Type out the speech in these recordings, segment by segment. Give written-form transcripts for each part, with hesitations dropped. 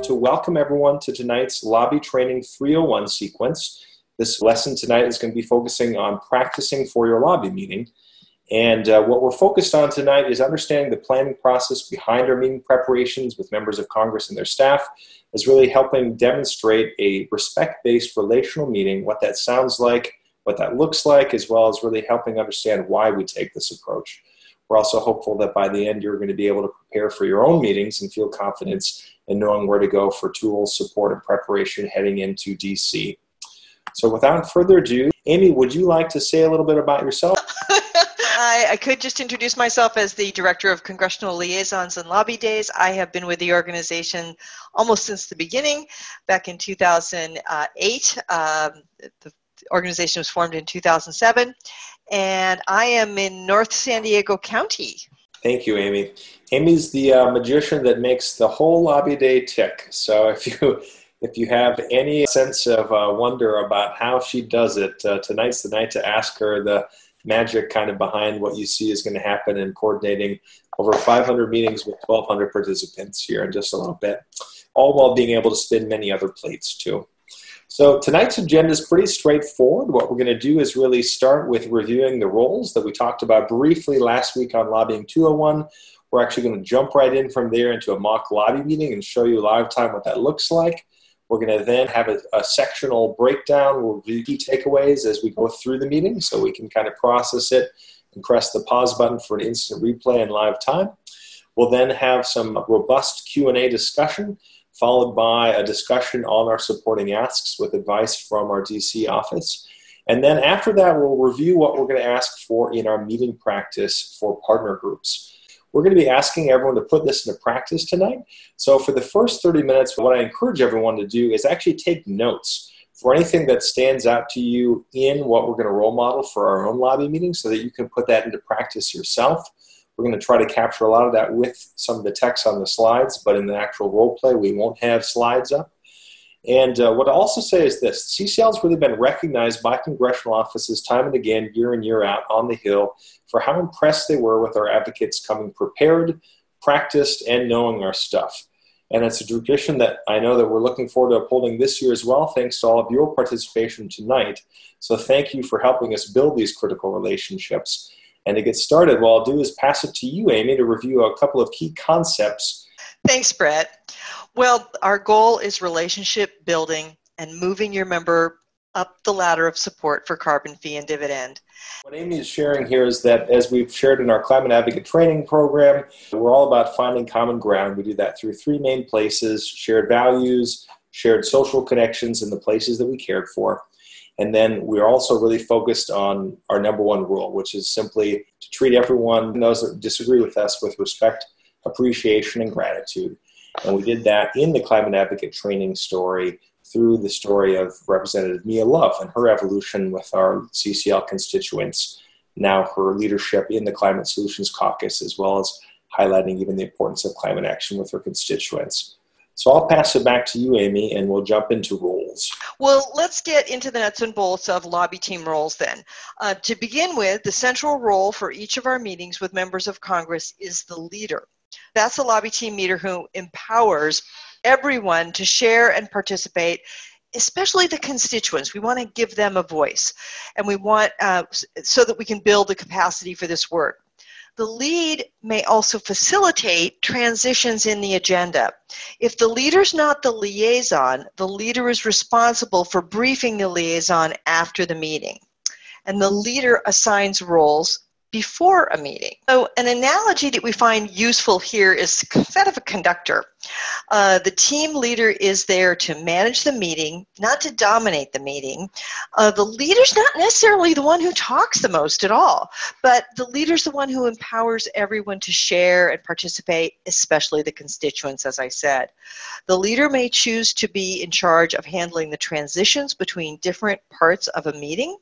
to welcome everyone to tonight's Lobby Training 301 sequence. This lesson tonight is going to be focusing on practicing for your lobby meeting. And what we're focused on tonight is understanding the planning process behind our meeting preparations with members of Congress and their staff, is really helping demonstrate a respect-based relational meeting, what that sounds like, what that looks like, as well as really helping understand why we take this approach. We're also hopeful that by the end you're going to be able to prepare for your own meetings and feel confidence in knowing where to go for tools, support, and preparation heading into DC. So without further ado, Amy, would you like to say a little bit about yourself? I could just introduce myself as the Director of Congressional Liaisons and Lobby Days. I have been with the organization almost since the beginning, back in 2008. The organization was formed in 2007, and I am in North San Diego County. Thank you, Amy. Amy's the magician that makes the whole lobby day tick. So if you have any sense of wonder about how she does it, tonight's the night to ask her the magic kind of behind what you see is going to happen in coordinating over 500 meetings with 1,200 participants here in just a little bit, all while being able to spin many other plates too. So tonight's agenda is pretty straightforward. What we're going to do is really start with reviewing the roles that we talked about briefly last week on Lobbying 201. We're actually going to jump right in from there into a mock lobby meeting and show you live time what that looks like. We're going to then have a sectional breakdown. We'll review key takeaways as we go through the meeting so we can kind of process it and press the pause button for an instant replay in live time. We'll then have some robust Q&A discussion, followed by a discussion on our supporting asks with advice from our DC office. And then after that, we'll review what we're going to ask for in our meeting practice for partner groups. We're going to be asking everyone to put this into practice tonight. So for the first 30 minutes, what I encourage everyone to do is actually take notes for anything that stands out to you in what we're going to role model for our own lobby meeting so that you can put that into practice yourself. We're going to try to capture a lot of that with some of the text on the slides, but in the actual role play, we won't have slides up. And what I'll also say is this: CCL has really been recognized by congressional offices time and again, year in, year out on the Hill, for how impressed they were with our advocates coming prepared, practiced, and knowing our stuff. And it's a tradition that I know that we're looking forward to upholding this year as well, thanks to all of your participation tonight. So thank you for helping us build these critical relationships. And to get started, what I'll do is pass it to you, Amy, to review a couple of key concepts. Thanks, Brett. Well, our goal is relationship building and moving your member up the ladder of support for carbon fee and dividend. What Amy is sharing here is that, as we've shared in our Climate Advocate Training Program, we're all about finding common ground. We do that through three main places: shared values, shared social connections in the places that we cared for. And then we're also really focused on our number one rule, which is simply to treat everyone, those that disagree with us, with respect, appreciation, and gratitude. And we did that in the Climate Advocate Training story through the story of Representative Mia Love and her evolution with our CCL constituents, now her leadership in the Climate Solutions Caucus, as well as highlighting even the importance of climate action with her constituents. So I'll pass it back to you, Amy, and we'll jump into roles. Well, let's get into the nuts and bolts of lobby team roles then. To begin with, the central role for each of our meetings with members of Congress is the leader. That's a lobby team leader who empowers everyone to share and participate, especially the constituents. We want to give them a voice, and we want so that we can build the capacity for this work. The lead may also facilitate transitions in the agenda. If the leader's not the liaison, the leader is responsible for briefing the liaison after the meeting. And the leader assigns roles before a meeting. So an analogy that we find useful here is that of a conductor. The team leader is there to manage the meeting, not to dominate the meeting. The leader's not necessarily the one who talks the most at all, but the leader's the one who empowers everyone to share and participate, especially the constituents, as I said. The leader may choose to be in charge of handling the transitions between different parts of a meeting.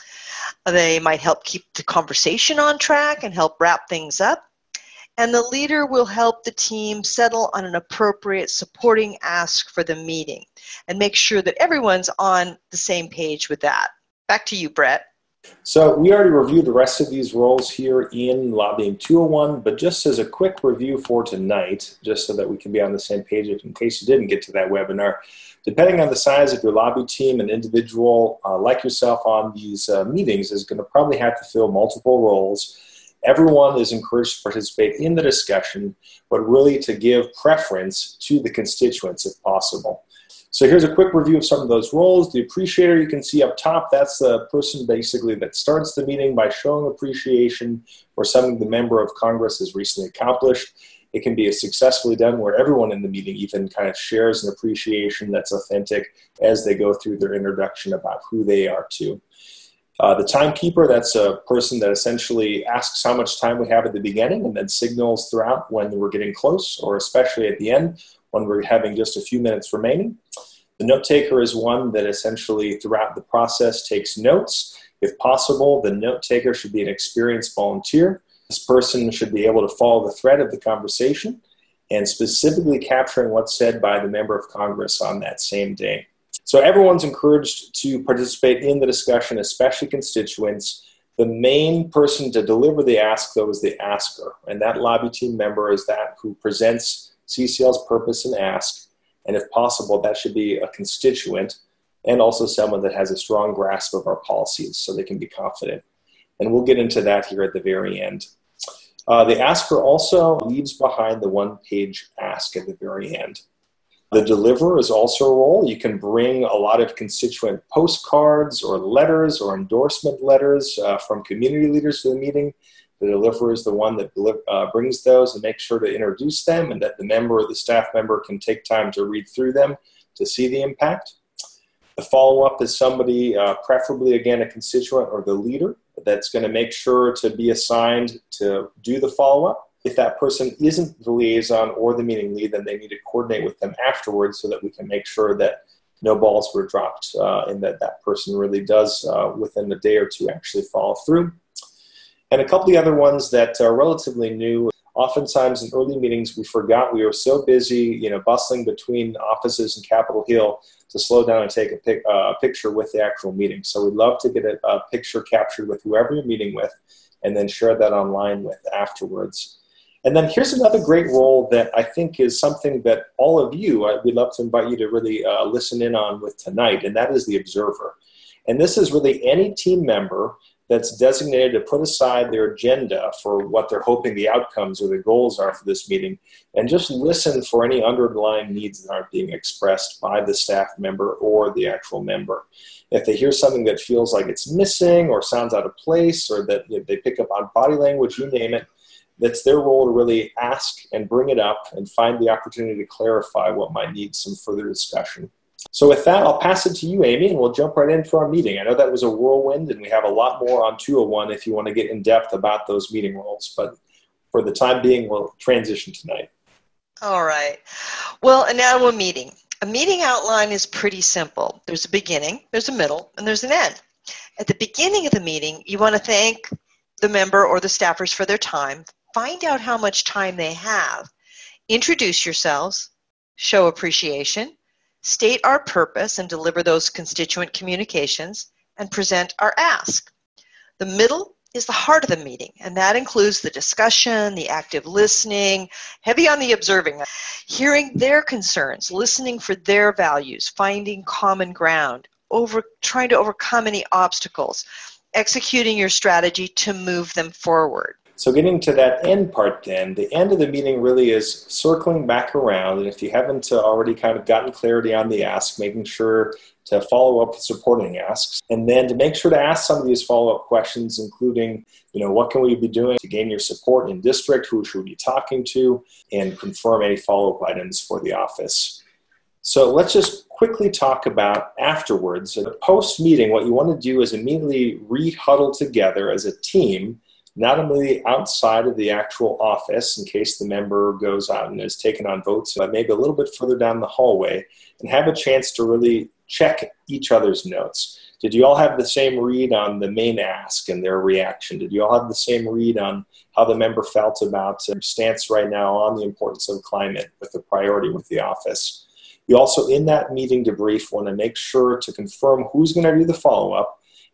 They might help keep the conversation on track and help wrap things up. And the leader will help the team settle on an appropriate supporting ask for the meeting and make sure that everyone's on the same page with that. Back to you, Brett. So we already reviewed the rest of these roles here in Lobbying 201, but just as a quick review for tonight, just so that we can be on the same page in case you didn't get to that webinar, depending on the size of your lobby team, an individual like yourself on these meetings is going to probably have to fill multiple roles. Everyone is encouraged to participate in the discussion, but really to give preference to the constituents if possible. So here's a quick review of some of those roles. The appreciator you can see up top, that's the person basically that starts the meeting by showing appreciation for something the member of Congress has recently accomplished. It can be successfully done where everyone in the meeting even kind of shares an appreciation that's authentic as they go through their introduction about who they are too. The timekeeper, that's a person that essentially asks how much time we have at the beginning and then signals throughout when we're getting close, or especially at the end when we're having just a few minutes remaining. The note taker is one that essentially throughout the process takes notes. If possible, the note taker should be an experienced volunteer. This person should be able to follow the thread of the conversation and specifically capturing what's said by the member of Congress on that same day. So everyone's encouraged to participate in the discussion, especially constituents. The main person to deliver the ask, though, is the asker, and that lobby team member is that who presents CCL's purpose and ask, and if possible, that should be a constituent and also someone that has a strong grasp of our policies so they can be confident. And we'll get into that here at the very end. The asker also leaves behind the one-page ask at the very end. The deliverer is also a role. You can bring a lot of constituent postcards or letters or endorsement letters from community leaders to the meeting. The deliverer is the one that brings those and makes sure to introduce them and that the member or the staff member can take time to read through them to see the impact. The follow-up is somebody, preferably again a constituent or the leader, that's going to make sure to be assigned to do the follow-up. If that person isn't the liaison or the meeting lead, then they need to coordinate with them afterwards so that we can make sure that no balls were dropped and that that person really does, within a day or two, actually follow through. And a couple of the other ones that are relatively new. Oftentimes in early meetings, we forgot we were so busy, bustling between offices in Capitol Hill to slow down and take a picture with the actual meeting. So we'd love to get a picture captured with whoever you're meeting with and then share that online with afterwards. And then here's another great role that I think is something that all of you, we'd love to invite you to really listen in on with tonight, and that is the observer. And this is really any team member that's designated to put aside their agenda for what they're hoping the outcomes or the goals are for this meeting and just listen for any underlying needs that aren't being expressed by the staff member or the actual member. If they hear something that feels like it's missing or sounds out of place or that they pick up on body language, you name it, that's their role to really ask and bring it up and find the opportunity to clarify what might need some further discussion. So with that, I'll pass it to you, Amy, and we'll jump right into our meeting. I know that was a whirlwind, and we have a lot more on 201 if you want to get in depth about those meeting roles. But for the time being, we'll transition tonight. All right. Well, and now a meeting. A meeting outline is pretty simple. There's a beginning, there's a middle, and there's an end. At the beginning of the meeting, you want to thank the member or the staffers for their time. Find out how much time they have. Introduce yourselves, show appreciation, state our purpose and deliver those constituent communications, and present our ask. The middle is the heart of the meeting, and that includes the discussion, the active listening, heavy on the observing, hearing their concerns, listening for their values, finding common ground, trying to overcome any obstacles, executing your strategy to move them forward. So getting to that end part then, the end of the meeting really is circling back around, and if you haven't already kind of gotten clarity on the ask, making sure to follow up with supporting asks, and then to make sure to ask some of these follow-up questions, including, what can we be doing to gain your support in district, who should we be talking to, and confirm any follow-up items for the office. So let's just quickly talk about afterwards. Post-meeting, what you want to do is immediately re-huddle together as a team, not only outside of the actual office in case the member goes out and has taken on votes, but maybe a little bit further down the hallway, and have a chance to really check each other's notes. Did you all have the same read on the main ask and their reaction? Did you all have the same read on how the member felt about their stance right now on the importance of climate with the priority with the office? You also, in that meeting debrief, want to make sure to confirm who's going to do the follow-up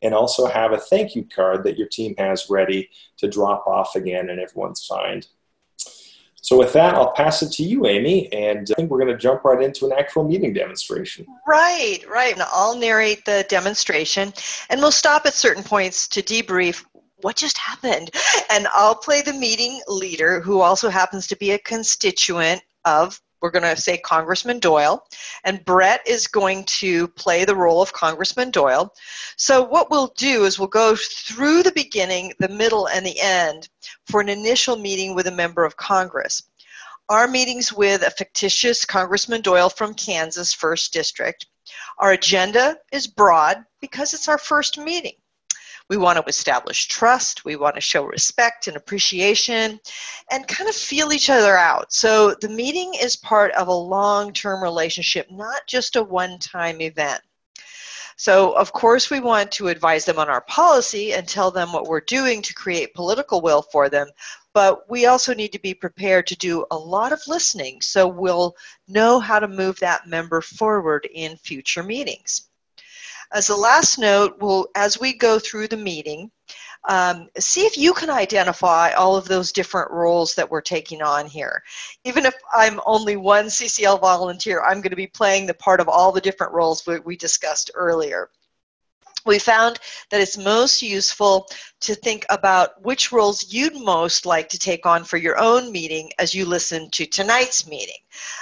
and also have a thank you card that your team has ready to drop off again and everyone's signed. So with that, I'll pass it to you, Amy, and I think we're going to jump right into an actual meeting demonstration. Right. And I'll narrate the demonstration, and we'll stop at certain points to debrief what just happened. And I'll play the meeting leader, who also happens to be a constituent of, we're going to say, Congressman Doyle. And Brett is going to play the role of Congressman Doyle. So what we'll do is we'll go through the beginning, the middle, and the end for an initial meeting with a member of Congress. Our meetings with a fictitious Congressman Doyle from Kansas 1st District. Our agenda is broad because it's our first meeting. We want to establish trust, we want to show respect and appreciation, and kind of feel each other out. So the meeting is part of a long-term relationship, not just a one-time event. So of course we want to advise them on our policy and tell them what we're doing to create political will for them, but we also need to be prepared to do a lot of listening so we'll know how to move that member forward in future meetings. As a last note, as we go through the meeting, see if you can identify all of those different roles that we're taking on here. Even if I'm only one CCL volunteer, I'm going to be playing the part of all the different roles we discussed earlier. We found that it's most useful to think about which roles you'd most like to take on for your own meeting as you listen to tonight's meeting.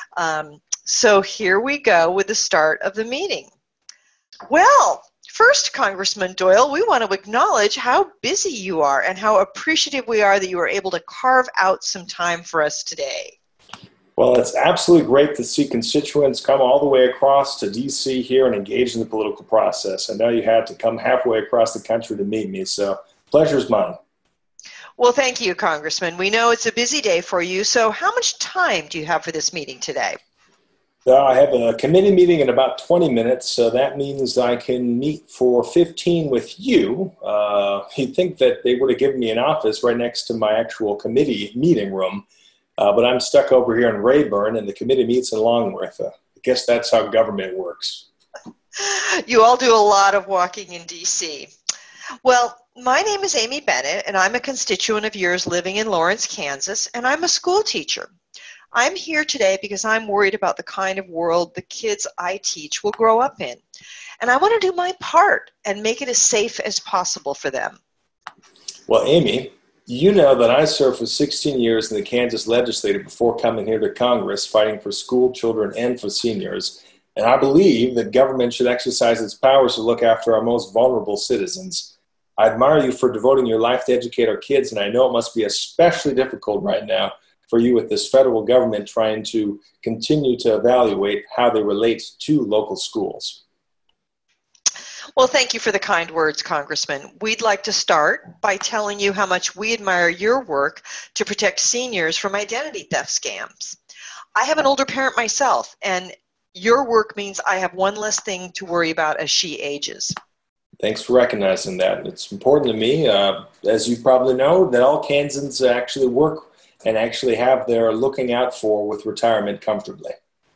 So here we go with the start of the meeting. Well, first, Congressman Doyle, we want to acknowledge how busy you are and how appreciative we are that you were able to carve out some time for us today. Well, it's absolutely great to see constituents come all the way across to D.C. here and engage in the political process. I know you had to come halfway across the country to meet me, so pleasure's mine. Well, thank you, Congressman. We know it's a busy day for you, so how much time do you have for this meeting today? I have a committee meeting in about 20 minutes, so that means I can meet for 15 with you. You'd think that they would have given me an office right next to my actual committee meeting room, but I'm stuck over here in Rayburn, and the committee meets in Longworth. I guess that's how government works. You all do a lot of walking in D.C. Well, my name is Amy Bennett, and I'm a constituent of yours living in Lawrence, Kansas, and I'm a school teacher. I'm here today because I'm worried about the kind of world the kids I teach will grow up in. And I want to do my part and make it as safe as possible for them. Well, Amy, you know that I served for 16 years in the Kansas legislature before coming here to Congress, fighting for school children and for seniors. And I believe that government should exercise its powers to look after our most vulnerable citizens. I admire you for devoting your life to educate our kids, and I know it must be especially difficult right now for you with this federal government trying to continue to evaluate how they relate to local schools. Well, thank you for the kind words, Congressman. We'd like to start by telling you how much we admire your work to protect seniors from identity theft scams. I have an older parent myself, and your work means I have one less thing to worry about as she ages. Thanks for recognizing that. It's important to me, as you probably know, that all Kansans actually work and actually have their looking out for with retirement comfortably.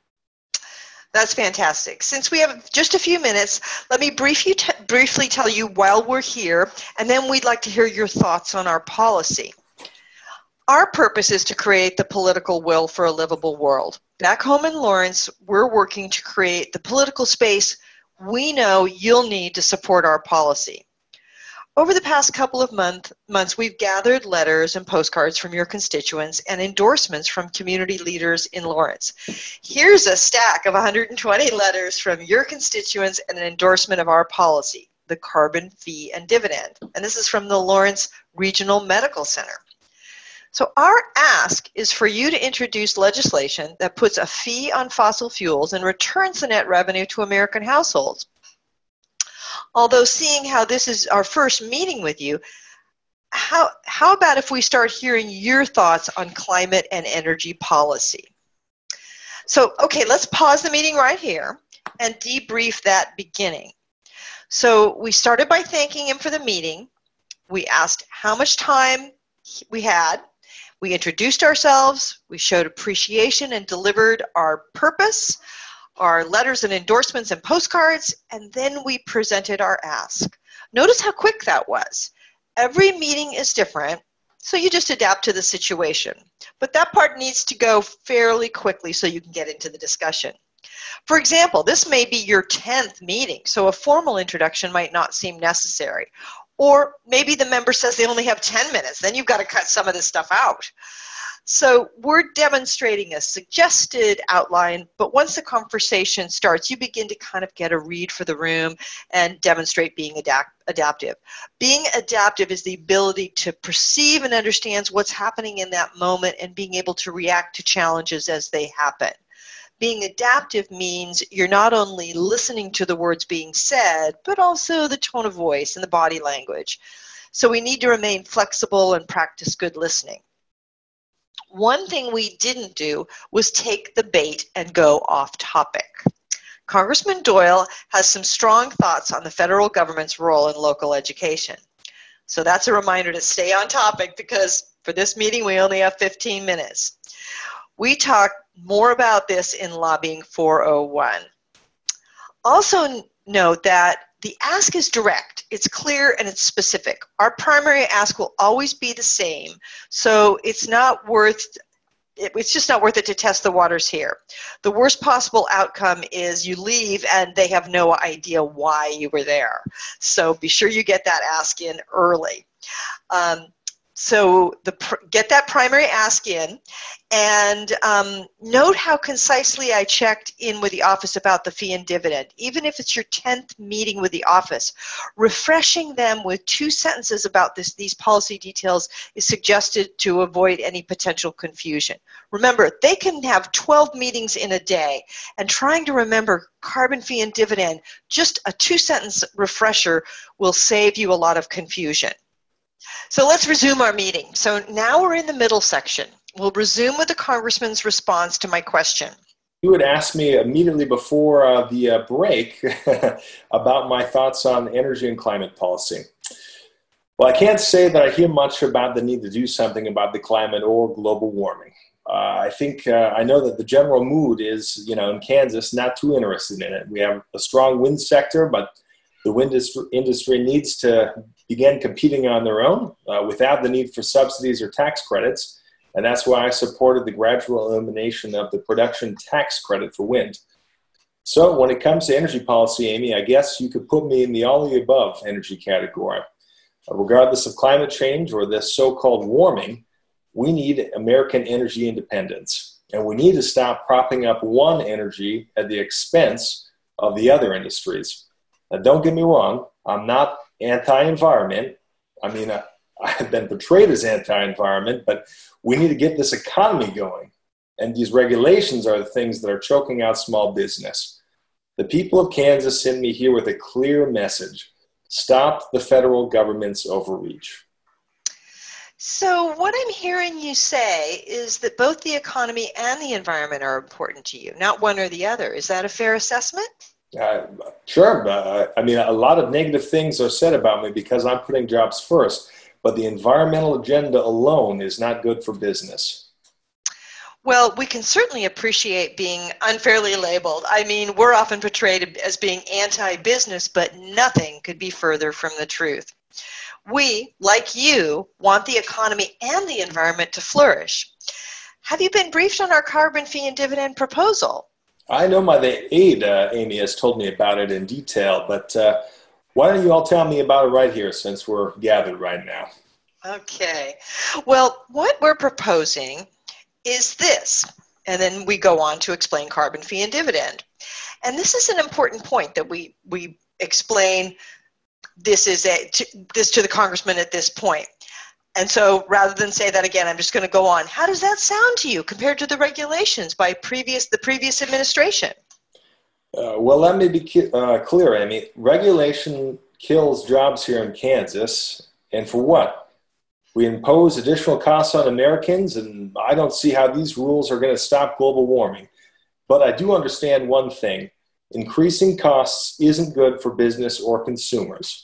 That's fantastic. Since we have just a few minutes, let me briefly tell you while we're here, and then we'd like to hear your thoughts on our policy. Our purpose is to create the political will for a livable world. Back home in Lawrence, we're working to create the political space we know you'll need to support our policy. Over the past couple of months, we've gathered letters and postcards from your constituents and endorsements from community leaders in Lawrence. Here's a stack of 120 letters from your constituents and an endorsement of our policy, the carbon fee and dividend. And this is from the Lawrence Regional Medical Center. So our ask is for you to introduce legislation that puts a fee on fossil fuels and returns the net revenue to American households. Although seeing how this is our first meeting with you, how about if we start hearing your thoughts on climate and energy policy? So, okay, let's pause the meeting right here and debrief that beginning. So we started by thanking him for the meeting. We asked how much time we had. We introduced ourselves. We showed appreciation and delivered our purpose, our letters and endorsements and postcards, and then we presented our ask. Notice how quick that was. Every meeting is different, so you just adapt to the situation. But that part needs to go fairly quickly so you can get into the discussion. For example, this may be your 10th meeting, so a formal introduction might not seem necessary. Or maybe the member says they only have 10 minutes, then you've got to cut some of this stuff out. So we're demonstrating a suggested outline, but once the conversation starts, you begin to kind of get a read for the room and demonstrate being adaptive. Being adaptive is the ability to perceive and understand what's happening in that moment and being able to react to challenges as they happen. Being adaptive means you're not only listening to the words being said, but also the tone of voice and the body language. So we need to remain flexible and practice good listening. One thing we didn't do was take the bait and go off topic. Congressman Doyle has some strong thoughts on the federal government's role in local education. So that's a reminder to stay on topic because for this meeting we only have 15 minutes. We talk more about this in Lobbying 401. Also note that the ask is direct, it's clear, and it's specific. Our primary ask will always be the same, so it's just not worth it to test the waters here. The worst possible outcome is you leave and they have no idea why you were there. So be sure you get that ask in early. So get that primary ask in, and note how concisely I checked in with the office about the fee and dividend. Even if it's your 10th meeting with the office, refreshing them with 2 sentences about these policy details is suggested to avoid any potential confusion. Remember, they can have 12 meetings in a day, and trying to remember carbon fee and dividend, just a 2-sentence refresher will save you a lot of confusion. So let's resume our meeting. So now we're in the middle section. We'll resume with the Congressman's response to my question. You had asked me immediately before the break about my thoughts on energy and climate policy. Well, I can't say that I hear much about the need to do something about the climate or global warming. I think I know that the general mood is, in Kansas, not too interested in it. We have a strong wind sector, but the wind industry needs to begin competing on their own without the need for subsidies or tax credits. And that's why I supported the gradual elimination of the production tax credit for wind. So when it comes to energy policy, Amy, I guess you could put me in the all of the above energy category. Regardless of climate change or this so-called warming, we need American energy independence. And we need to stop propping up one energy at the expense of the other industries. Now, don't get me wrong, I'm not anti-environment. I mean, I've been portrayed as anti-environment, but we need to get this economy going. And these regulations are the things that are choking out small business. The people of Kansas send me here with a clear message. Stop the federal government's overreach. So what I'm hearing you say is that both the economy and the environment are important to you, not one or the other. Is that a fair assessment? Sure. I mean, a lot of negative things are said about me because I'm putting jobs first, but the environmental agenda alone is not good for business. Well, we can certainly appreciate being unfairly labeled. I mean, we're often portrayed as being anti-business, but nothing could be further from the truth. We, like you, want the economy and the environment to flourish. Have you been briefed on our carbon fee and dividend proposal? I know my aide, Amy, has told me about it in detail, but why don't you all tell me about it right here since we're gathered right now? Okay. Well, what we're proposing is this, and then we go on to explain carbon fee and dividend. And this is an important point that we explain this to the congressman at this point. And so rather than say that again, I'm just going to go on. How does that sound to you compared to the regulations by the previous administration? Well, let me be clear, Amy. Regulation kills jobs here in Kansas. And for what? We impose additional costs on Americans, and I don't see how these rules are going to stop global warming. But I do understand one thing. Increasing costs isn't good for business or consumers.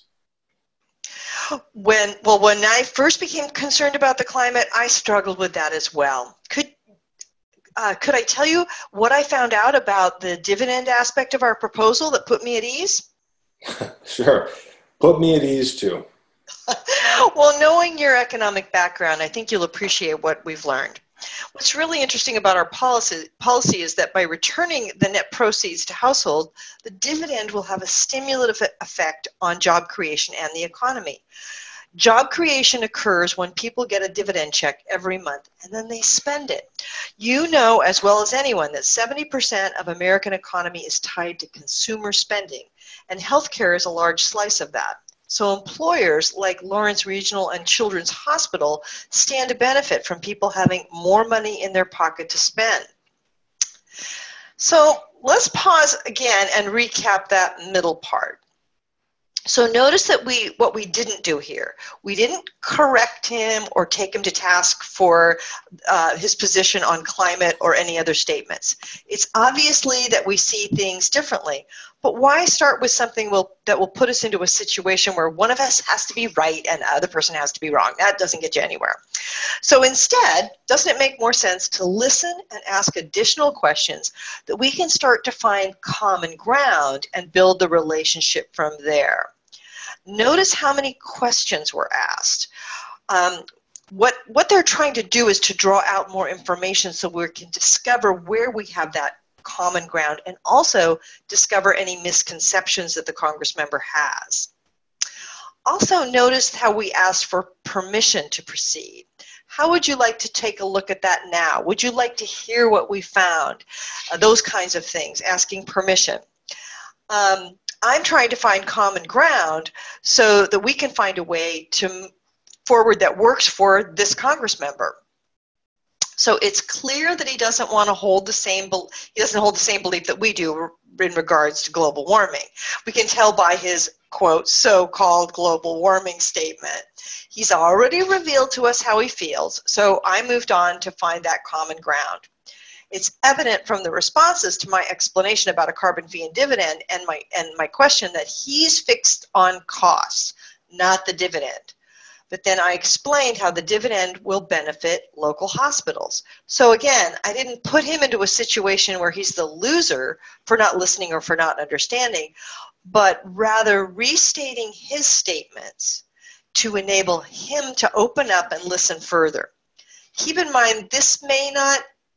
When I first became concerned about the climate, I struggled with that as well. Could I tell you what I found out about the dividend aspect of our proposal that put me at ease? Sure. Put me at ease too. Well, knowing your economic background, I think you'll appreciate what we've learned. What's really interesting about our policy is that by returning the net proceeds to household, the dividend will have a stimulative effect on job creation and the economy. Job creation occurs when people get a dividend check every month and then they spend it. You know as well as anyone that 70% of American economy is tied to consumer spending, and healthcare is a large slice of that. So employers like Lawrence Regional and Children's Hospital stand to benefit from people having more money in their pocket to spend. So let's pause again and recap that middle part. So notice that what we didn't do here, we didn't correct him or take him to task for his position on climate or any other statements. It's obviously that we see things differently, but why start with something that will put us into a situation where one of us has to be right and the other person has to be wrong? That doesn't get you anywhere. So instead, doesn't it make more sense to listen and ask additional questions that we can start to find common ground and build the relationship from there? Notice how many questions were asked. What they're trying to do is to draw out more information so we can discover where we have that common ground and also discover any misconceptions that the Congress member has. Also notice how we asked for permission to proceed. How would you like to take a look at that now? Would you like to hear what we found? Those kinds of things, asking permission. I'm trying to find common ground so that we can find a way to forward that works for this Congress member. So it's clear that he doesn't hold the same belief that we do in regards to global warming. We can tell by his, quote, so-called global warming statement. He's already revealed to us how he feels, so I moved on to find that common ground. It's evident from the responses to my explanation about a carbon fee and dividend and my question that he's fixed on costs, not the dividend. But then I explained how the dividend will benefit local hospitals. So again, I didn't put him into a situation where he's the loser for not listening or for not understanding, but rather restating his statements to enable him to open up and listen further. Keep in mind, this may not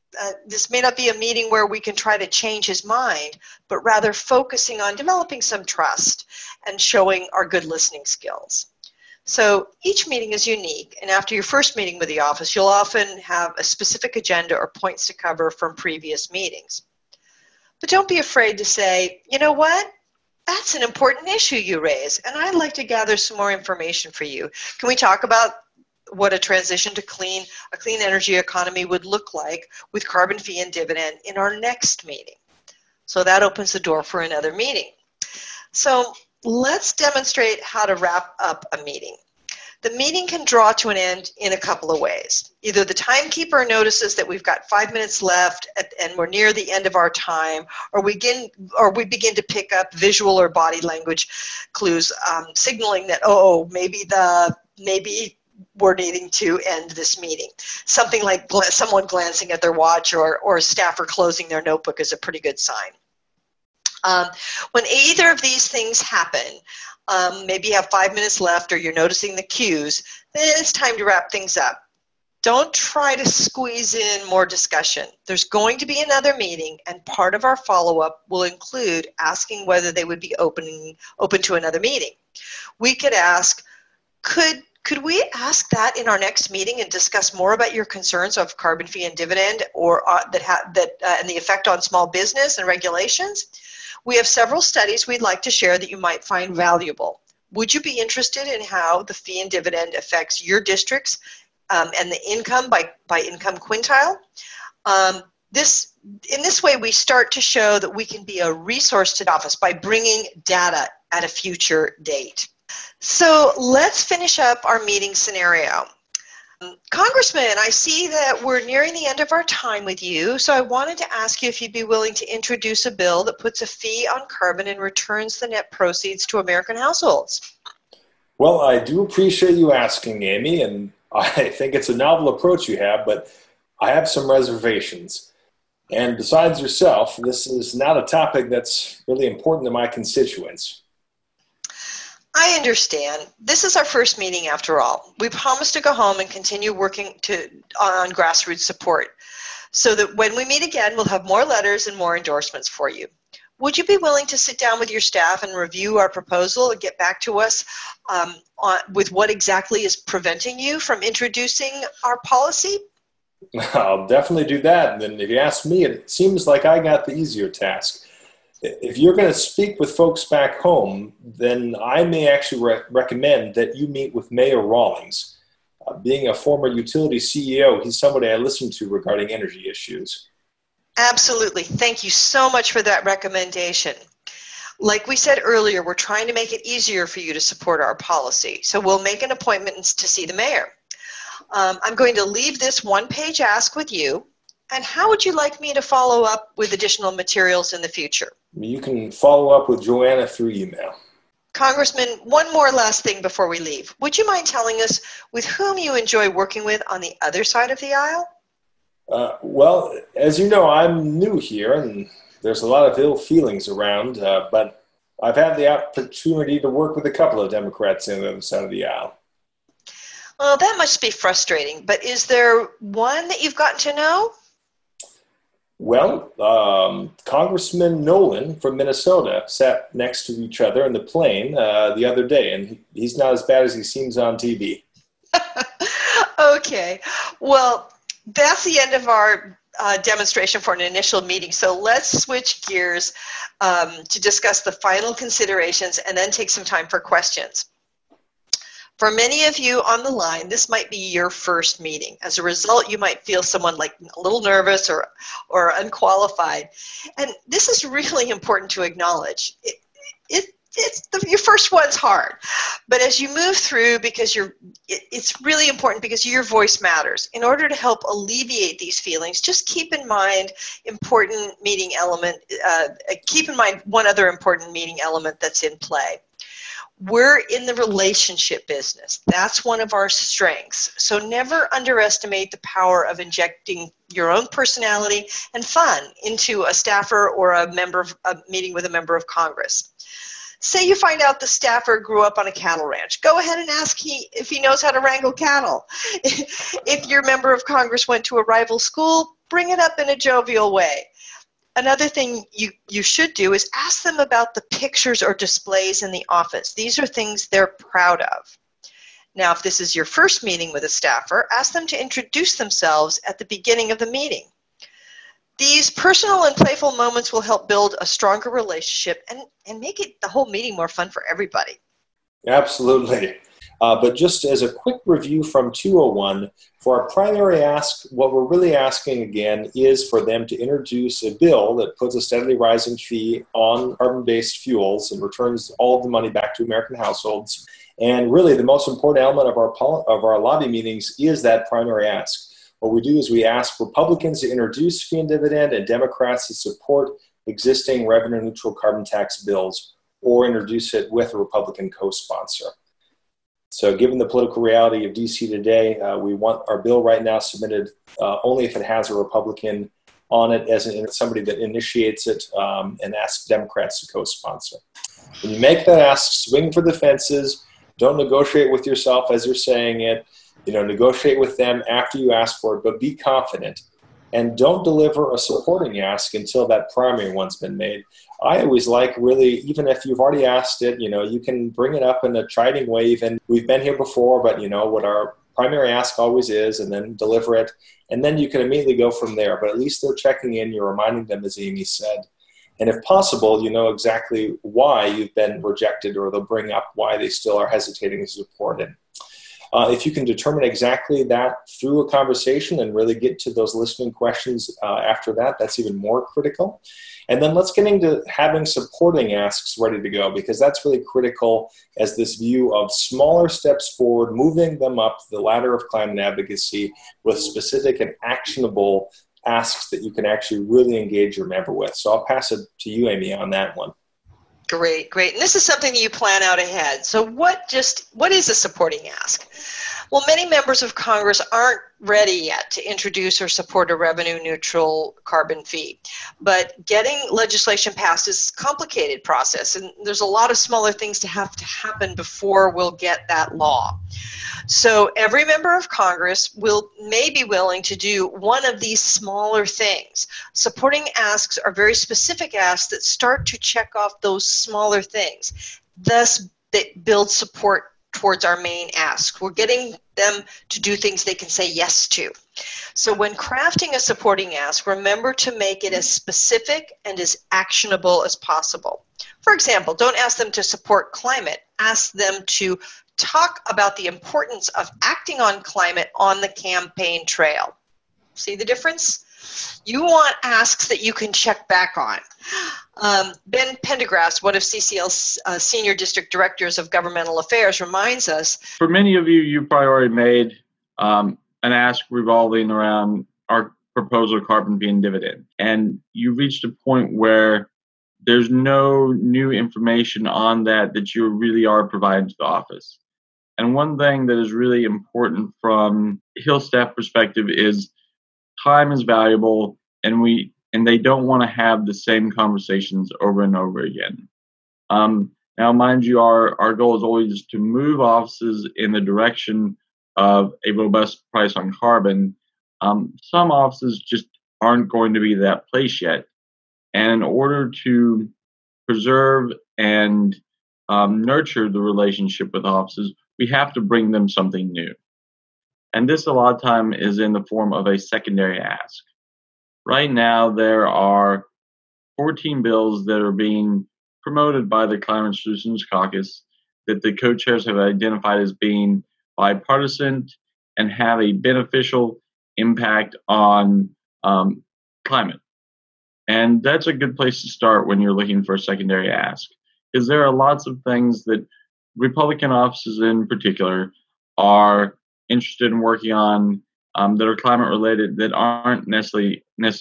be a meeting where we can try to change his mind, but rather focusing on developing some trust and showing our good listening skills. So each meeting is unique, and after your first meeting with the office, you'll often have a specific agenda or points to cover from previous meetings. But don't be afraid to say, you know what? That's an important issue you raise, and I'd like to gather some more information for you. Can we talk about what a transition to a clean energy economy would look like with carbon fee and dividend in our next meeting? So that opens the door for another meeting. So let's demonstrate how to wrap up a meeting. The meeting can draw to an end in a couple of ways. Either the timekeeper notices that we've got 5 minutes left and we're near the end of our time, or we begin to pick up visual or body language clues signaling that, maybe we're needing to end this meeting. Something like someone glancing at their watch or a staffer closing their notebook is a pretty good sign. When either of these things happen, maybe you have 5 minutes left or you're noticing the cues, then it's time to wrap things up. Don't try to squeeze in more discussion. There's going to be another meeting, and part of our follow-up will include asking whether they would be open to another meeting. We could ask, could we ask that in our next meeting and discuss more about your concerns of carbon fee and dividend or and the effect on small business and regulations? We have several studies we'd like to share that you might find valuable. Would you be interested in how the fee and dividend affects your districts and the income by income quintile? In this way, we start to show that we can be a resource to the office by bringing data at a future date. So let's finish up our meeting scenario. Congressman, I see that we're nearing the end of our time with you, so I wanted to ask you if you'd be willing to introduce a bill that puts a fee on carbon and returns the net proceeds to American households. Well, I do appreciate you asking, Amy, and I think it's a novel approach you have, but I have some reservations. And besides yourself, this is not a topic that's really important to my constituents. I understand. This is our first meeting after all. We promise to go home and continue working on grassroots support so that when we meet again, we'll have more letters and more endorsements for you. Would you be willing to sit down with your staff and review our proposal and get back to us with what exactly is preventing you from introducing our policy? I'll definitely do that. And if you ask me, it seems like I got the easier task. If you're going to speak with folks back home, then I may actually recommend that you meet with Mayor Rawlings. Being a former utility CEO, he's somebody I listen to regarding energy issues. Absolutely. Thank you so much for that recommendation. Like we said earlier, we're trying to make it easier for you to support our policy. So we'll make an appointment to see the mayor. I'm going to leave this one-page ask with you. And how would you like me to follow up with additional materials in the future? You can follow up with Joanna through email. Congressman, one more last thing before we leave. Would you mind telling us with whom you enjoy working with on the other side of the aisle? Well, as you know, I'm new here, and there's a lot of ill feelings around, but I've had the opportunity to work with a couple of Democrats on the other side of the aisle. Well, that must be frustrating, but is there one that you've gotten to know? Well, Congressman Nolan from Minnesota sat next to each other in the plane the other day, and he's not as bad as he seems on TV. Okay. Well, that's the end of our demonstration for an initial meeting. So let's switch gears to discuss the final considerations and then take some time for questions. For many of you on the line, this might be your first meeting. As a result, you might feel someone like a little nervous or unqualified. And this is really important to acknowledge. Your first one's hard. But as you move through, it's really important because your voice matters. In order to help alleviate these feelings, just keep in mind keep in mind one other important meeting element that's in play. We're in the relationship business. That's one of our strengths. So never underestimate the power of injecting your own personality and fun into a staffer or a meeting with a member of Congress. Say you find out the staffer grew up on a cattle ranch. Go ahead and ask if he knows how to wrangle cattle. If your member of Congress went to a rival school, bring it up in a jovial way. Another thing you should do is ask them about the pictures or displays in the office. These are things they're proud of. Now, if this is your first meeting with a staffer, ask them to introduce themselves at the beginning of the meeting. These personal and playful moments will help build a stronger relationship and make the whole meeting more fun for everybody. Absolutely. But just as a quick review from 201, for our primary ask, what we're really asking again is for them to introduce a bill that puts a steadily rising fee on carbon-based fuels and returns all of the money back to American households. And really the most important element of our lobby meetings is that primary ask. What we do is we ask Republicans to introduce fee and dividend and Democrats to support existing revenue-neutral carbon tax bills or introduce it with a Republican co-sponsor. So given the political reality of DC today, we want our bill right now submitted only if it has a Republican on it as somebody that initiates it and asks Democrats to co-sponsor. When you make that ask, swing for the fences. Don't negotiate with yourself as you're saying it. Negotiate with them after you ask for it, but be confident. And don't deliver a supporting ask until that primary one's been made. I always really, even if you've already asked it, you can bring it up in a chiding way. Even we've been here before, but what our primary ask always is, and then deliver it. And then you can immediately go from there. But at least they're checking in. You're reminding them, as Amy said. And if possible, you know exactly why you've been rejected, or they'll bring up why they still are hesitating to support it. If you can determine exactly that through a conversation and really get to those listening questions after that, that's even more critical. And then let's get into having supporting asks ready to go, because that's really critical as this view of smaller steps forward, moving them up the ladder of climate advocacy with specific and actionable asks that you can actually really engage your member with. So I'll pass it to you, Amy, on that one. Great, great. And this is something that you plan out ahead. So what is a supporting ask? Well, many members of Congress aren't ready yet to introduce or support a revenue-neutral carbon fee. But getting legislation passed is a complicated process, and there's a lot of smaller things to happen before we'll get that law. So every member of Congress may be willing to do one of these smaller things. Supporting asks are very specific asks that start to check off those smaller things. Thus, they build support towards our main ask. We're getting them to do things they can say yes to. So when crafting a supporting ask, remember to make it as specific and as actionable as possible. For example, don't ask them to support climate. Ask them to talk about the importance of acting on climate on the campaign trail. See the difference? You want asks that you can check back on. Ben Pendergrass, one of CCL's Senior District Directors of Governmental Affairs, reminds us. For many of you, you've probably already made an ask revolving around our proposal carbon fee and dividend. And you've reached a point where there's no new information on that you really are providing to the office. And one thing that is really important from Hill staff perspective is time is valuable, and they don't want to have the same conversations over and over again. Now, mind you, our goal is always to move offices in the direction of a robust price on carbon. Some offices just aren't going to be that place yet. And in order to preserve and nurture the relationship with offices, we have to bring them something new. And this a lot of time is in the form of a secondary ask. Right now, there are 14 bills that are being promoted by the Climate Solutions Caucus that the co-chairs have identified as being bipartisan and have a beneficial impact on climate. And that's a good place to start when you're looking for a secondary ask, because there are lots of things that Republican offices in particular are interested in working on that are climate related that aren't necessarily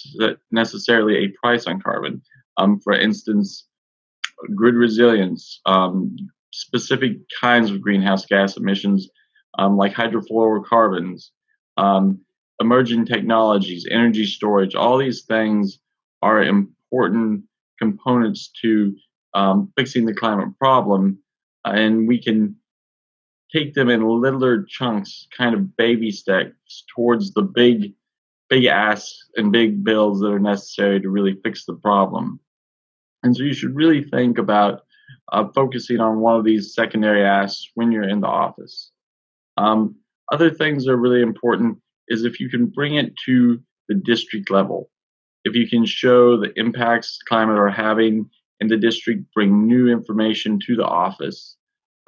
a price on carbon. For instance, grid resilience, specific kinds of greenhouse gas emissions like hydrofluorocarbons, emerging technologies, energy storage. All these things are important components to fixing the climate problem, and we can take them in littler chunks, kind of baby steps towards the big asks and big bills that are necessary to really fix the problem. And so you should really think about focusing on one of these secondary asks when you're in the office. Other things that are really important is if you can bring it to the district level. If you can show the impacts climate are having in the district, bring new information to the office.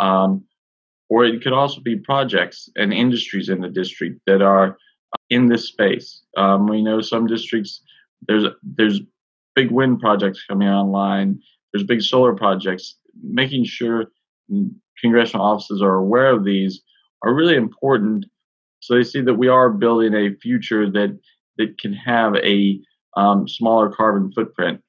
Or it could also be projects and industries in the district that are in this space. We know some districts, there's big wind projects coming online, there's big solar projects. Making sure congressional offices are aware of these are really important, so they see that we are building a future that can have a smaller carbon footprint.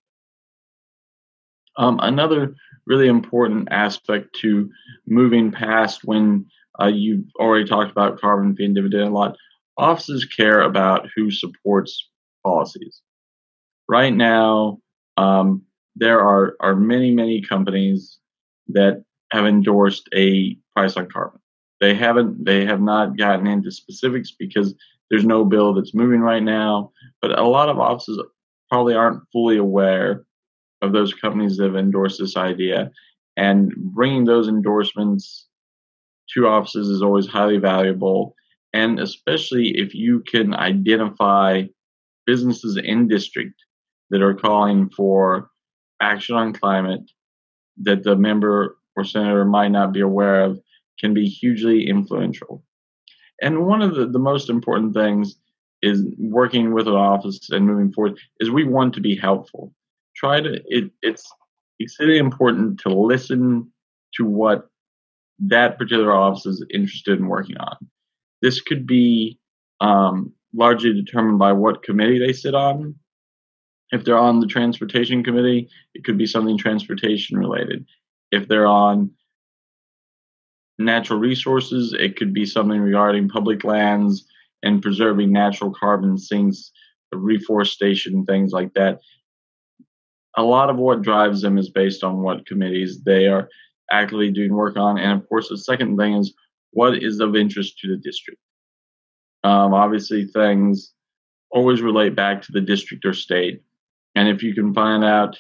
Another really important aspect to moving past when you've already talked about carbon fee and dividend a lot, offices care about who supports policies. Right now, there are many companies that have endorsed a price on carbon. They have not gotten into specifics because there's no bill that's moving right now, but a lot of offices probably aren't fully aware of those companies that have endorsed this idea, and bringing those endorsements to offices is always highly valuable, and especially if you can identify businesses in district that are calling for action on climate that the member or senator might not be aware of, can be hugely influential. And one of the most important things is working with an office and moving forward is we want to be helpful. It's extremely important to listen to what that particular office is interested in working on. This could be largely determined by what committee they sit on, If they're on the transportation committee, it could be something transportation related. If they're on natural resources, it could be something regarding public lands and preserving natural carbon sinks, reforestation, things like that. A lot of what drives them is based on what committees they are actively doing work on. And of course, the second thing is what is of interest to the district. Obviously, things always relate back to the district or state. And if you can find out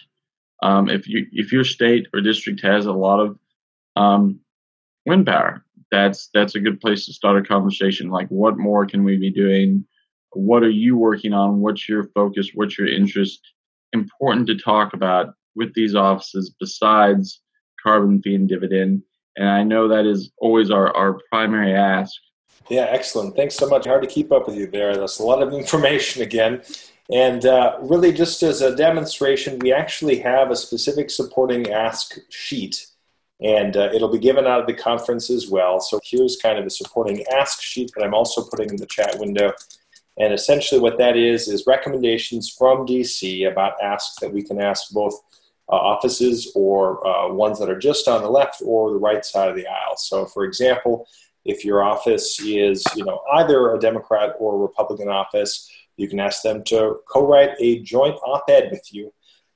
if your state or district has a lot of wind power, that's a good place to start a conversation. Like, what more can we be doing? What are you working on? What's your focus? What's your interest? Important to talk about with these offices besides carbon fee and dividend. And I know that is always our primary ask. Yeah, excellent. Thanks so much. Hard to keep up with you there. That's a lot of information again. And really, just as a demonstration, we actually have a specific supporting ask sheet. And it'll be given out at the conference as well. So here's kind of a supporting ask sheet that I'm also putting in the chat window. And essentially what that is recommendations from DC about asks that we can ask both offices or ones that are just on the left or the right side of the aisle. So for example, if your office is either a Democrat or a Republican office, you can ask them to co-write a joint op-ed with you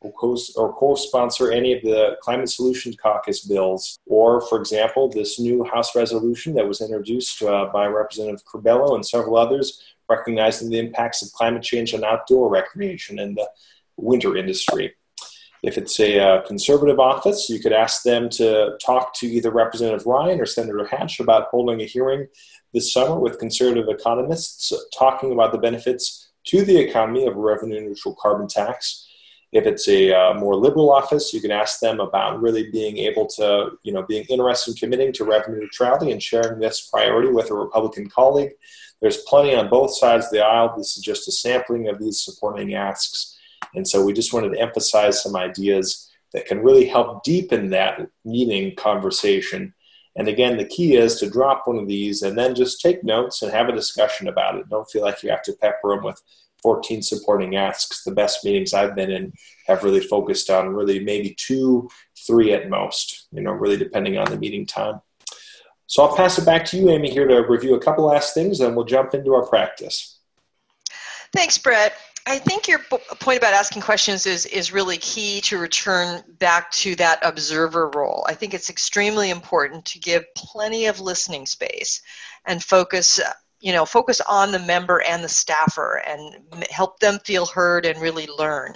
or co-sponsor any of the Climate Solutions Caucus bills. Or, for example, this new House resolution that was introduced by Representative Curbelo and several others, recognizing the impacts of climate change on outdoor recreation and the winter industry. If it's a conservative office, you could ask them to talk to either Representative Ryan or Senator Hatch about holding a hearing this summer with conservative economists talking about the benefits to the economy of a revenue-neutral carbon tax. If it's a more liberal office, you can ask them about really being able to, being interested in committing to revenue neutrality and sharing this priority with a Republican colleague. There's plenty on both sides of the aisle. This is just a sampling of these supporting asks. And so we just wanted to emphasize some ideas that can really help deepen that meeting conversation. And again, the key is to drop one of these and then just take notes and have a discussion about it. Don't feel like you have to pepper them with 14 supporting asks. The best meetings I've been in have really focused on really maybe 2, 3 at most, really depending on the meeting time. So I'll pass it back to you, Amy, here to review a couple last things, and we'll jump into our practice. Thanks, Brett. I think your point about asking questions is really key to return back to that observer role. I think it's extremely important to give plenty of listening space and focus on the member and the staffer and help them feel heard and really learn.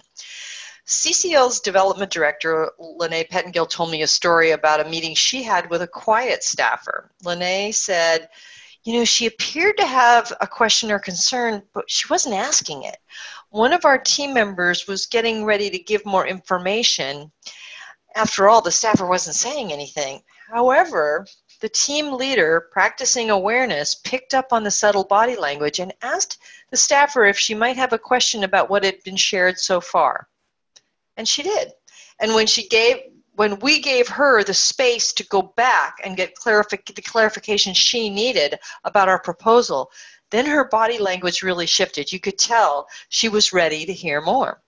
CCL's development director, Lene Pettengill, told me a story about a meeting she had with a quiet staffer. Lene said, she appeared to have a question or concern, but she wasn't asking it. One of our team members was getting ready to give more information. After all, the staffer wasn't saying anything. However, the team leader, practicing awareness, picked up on the subtle body language and asked the staffer if she might have a question about what had been shared so far. And she did. And when we gave her the space to go back and get the clarification she needed about our proposal, then her body language really shifted. You could tell she was ready to hear more.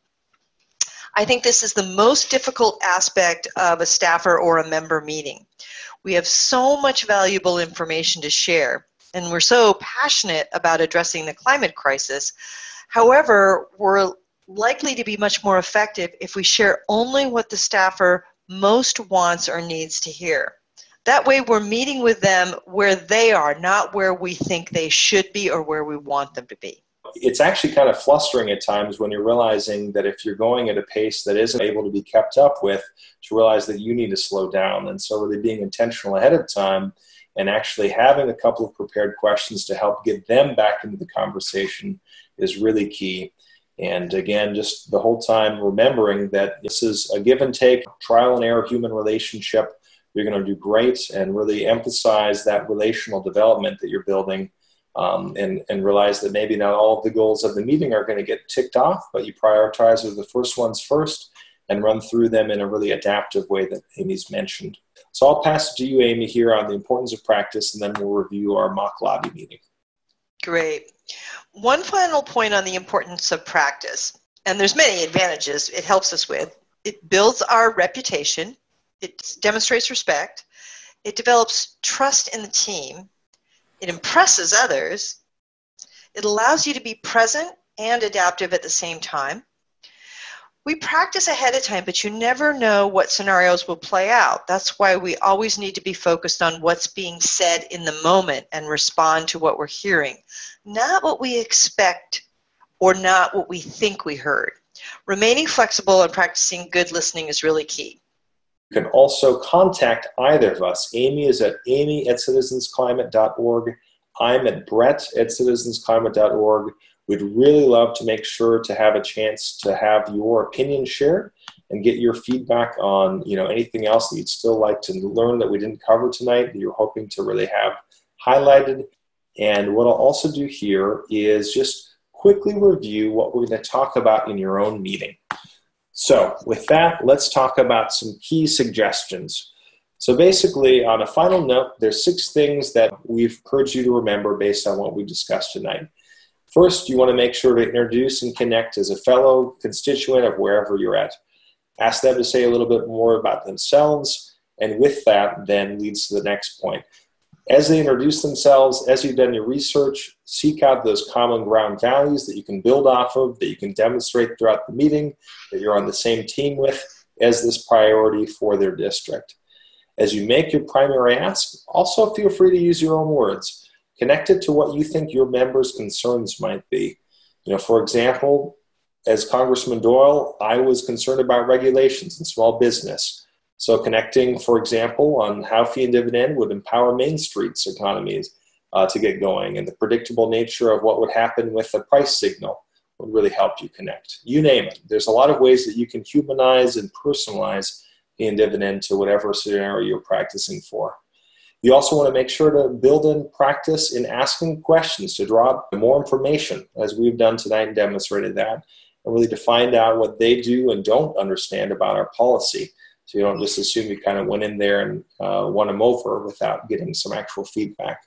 I think this is the most difficult aspect of a staffer or a member meeting. We have so much valuable information to share, and we're so passionate about addressing the climate crisis. However, we're likely to be much more effective if we share only what the staffer most wants or needs to hear. That way we're meeting with them where they are, not where we think they should be or where we want them to be. It's actually kind of flustering at times when you're realizing that if you're going at a pace that isn't able to be kept up with, to realize that you need to slow down. And so really being intentional ahead of time and actually having a couple of prepared questions to help get them back into the conversation is really key. And again, just the whole time remembering that this is a give and take, trial and error human relationship. You're going to do great, and really emphasize that relational development that you're building, and realize that maybe not all of the goals of the meeting are going to get ticked off, but you prioritize the first ones first and run through them in a really adaptive way that Amy's mentioned. So I'll pass it to you, Amy, here on the importance of practice, and then we'll review our mock lobby meeting. Great. One final point on the importance of practice. and there's many advantages it helps us with. It builds our reputation. It demonstrates respect. It develops trust in the team. It impresses others. It allows you to be present and adaptive at the same time. We practice ahead of time, but you never know what scenarios will play out. That's why we always need to be focused on what's being said in the moment and respond to what we're hearing, not what we expect or not what we think we heard. Remaining flexible and practicing good listening is really key. You can also contact either of us. Amy is at amy@citizensclimate.org. I'm at brett@citizensclimate.org. We'd really love to make sure to have a chance to have your opinion shared and get your feedback on anything else that you'd still like to learn that we didn't cover tonight that you're hoping to really have highlighted. And what I'll also do here is just quickly review what we're going to talk about in your own meeting. So with that, let's talk about some key suggestions. So basically, on a final note, there's 6 things that we've encouraged you to remember based on what we discussed tonight. First, you want to make sure to introduce and connect as a fellow constituent of wherever you're at. Ask them to say a little bit more about themselves, and with that, then leads to the next point. As they introduce themselves, as you've done your research, seek out those common ground values that you can build off of, that you can demonstrate throughout the meeting, that you're on the same team with as this priority for their district. As you make your primary ask, also feel free to use your own words. Connect it to what you think your members' concerns might be. For example, as Congressman Doyle, I was concerned about regulations and small business. So connecting, for example, on how fee and dividend would empower Main Street's economies to get going, and the predictable nature of what would happen with the price signal would really help you connect. You name it. There's a lot of ways that you can humanize and personalize fee and dividend to whatever scenario you're practicing for. You also want to make sure to build in practice in asking questions to draw up more information, as we've done tonight and demonstrated that, and really to find out what they do and don't understand about our policy. So you don't just assume you kind of went in there and won them over without getting some actual feedback.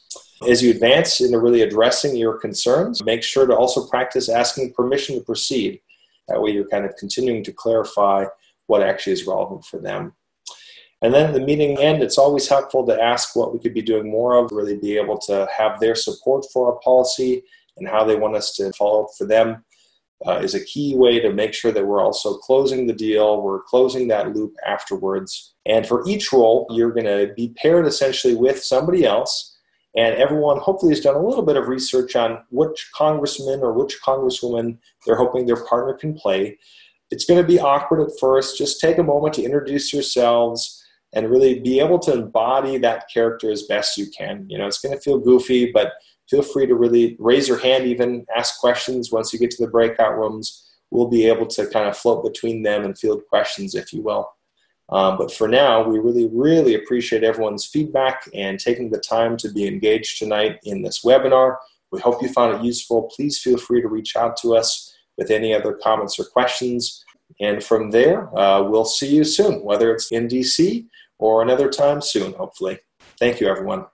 As you advance into really addressing your concerns, make sure to also practice asking permission to proceed. That way you're kind of continuing to clarify what actually is relevant for them. And then at the meeting end, it's always helpful to ask what we could be doing more of, really be able to have their support for our policy and how they want us to follow up for them. Is a key way to make sure that we're also closing the deal, we're closing that loop afterwards. And for each role, you're going to be paired essentially with somebody else, and everyone hopefully has done a little bit of research on which congressman or which congresswoman they're hoping their partner can play. It's going to be awkward at first. Just take a moment to introduce yourselves and really be able to embody that character as best you can. It's going to feel goofy, but feel free to really raise your hand, even ask questions once you get to the breakout rooms. We'll be able to kind of float between them and field questions, if you will. But for now, we really, really appreciate everyone's feedback and taking the time to be engaged tonight in this webinar. We hope you found it useful. Please feel free to reach out to us with any other comments or questions. And from there, we'll see you soon, whether it's in DC or another time soon, hopefully. Thank you, everyone.